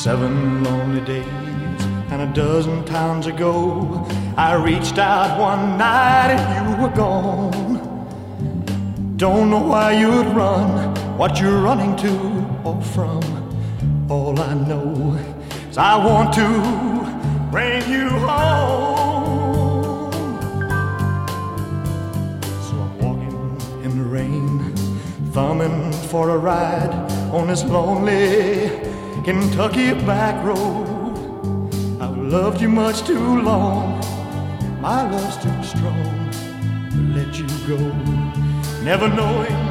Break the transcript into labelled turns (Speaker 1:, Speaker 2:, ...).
Speaker 1: 7 lonely days and a dozen times ago, I reached out one night and you were gone. Don't know why you'd run, what you're running to or from. All I know is I want to bring you home. So I'm walking in the rain, thumbing for a ride on this lonely Kentucky back road. I've loved you much too long, my love's too strong to let you go. Never knowing